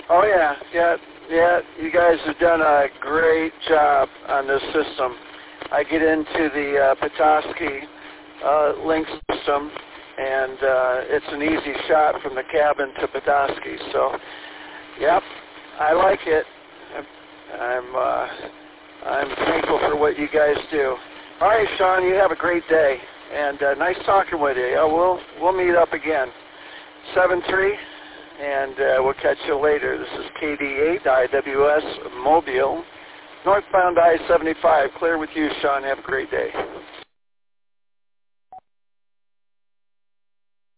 Oh yeah. You guys have done a great job on this system. I get into the Petoskey link system, and it's an easy shot from the cabin to Petoskey. So, yep, I like it. I'm thankful for what you guys do. All right, Sean, you have a great day, and nice talking with you. We'll meet up again. 7-3, and we'll catch you later. This is KD8 IWS Mobile, northbound I-75. Clear with you, Sean. Have a great day.